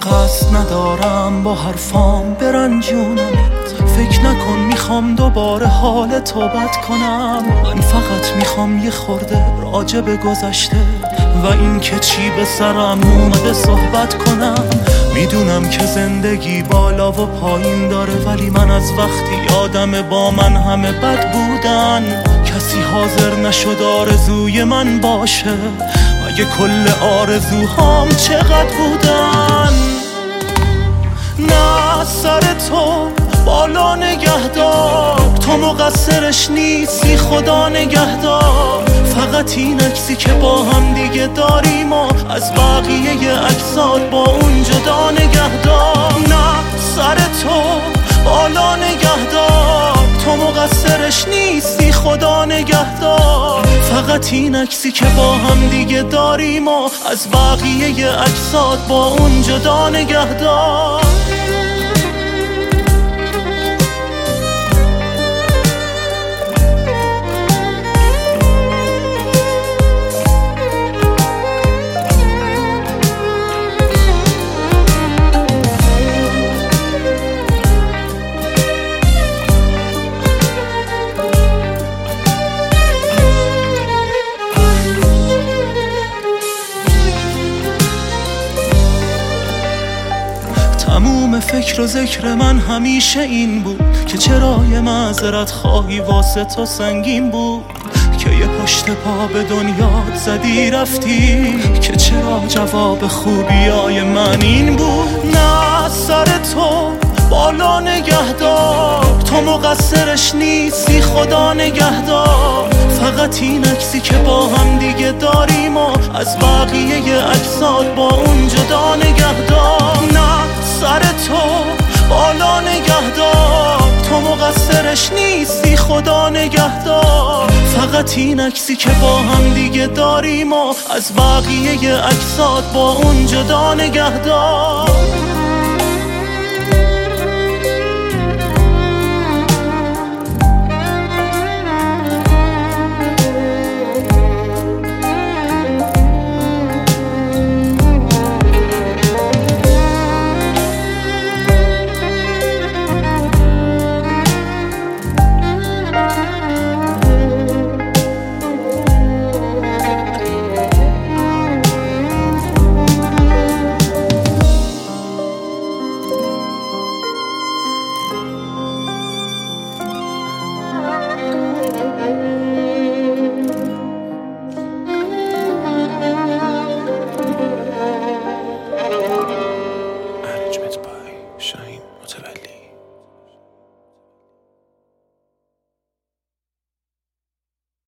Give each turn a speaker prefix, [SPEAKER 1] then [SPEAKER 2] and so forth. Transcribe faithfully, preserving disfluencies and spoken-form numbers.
[SPEAKER 1] قصد ندارم با حرفام برنجونمت، فکر نکن میخوام دوباره حال تو بد کنم. من فقط میخوام یه خورده راجع به گذشته و این که چی به سرم اومده صحبت کنم. میدونم که زندگی بالا و پایین داره، ولی من از وقتی آدم با من همه بد بودن کسی حاضر نشد آرزوی من باشه. مگه کل آرزوهام چقدر بودن؟ نه سر تو بالا نگهدار، تو مقصرش نیستی خدا نگهدار. فقط این عکسی که با هم دیگه داریم و از بقیه عکسات با اون جدا نگهدار. نه سر تو بالا نگهدار، تو مقصرش نیستی خدا نگهدار. فقط این عکسی که با هم دیگه داریم و از بقیه عکسات با اون جدا نگهدار. تموم فکر و ذکر من همیشه این بود که چرا یه معذرت خواهی واسه تو سنگین بود، که یه پشت پا به دنیات زدی رفتی، که چرا جواب خوبیای من این بود. نه سر تو بالا نگهدار، تو مقصرش نیستی خدا نگهدار. فقط این عکسی که با هم دیگه داریم و از بقیه عکسات با اون جدا نگهدار. نه سر تو بالا نگهدار، تو مقصرش نیستی خدا نگهدار. فقط این عکسی که با هم دیگه داریم و از بقیه عکسات با اون جدا نگهدار.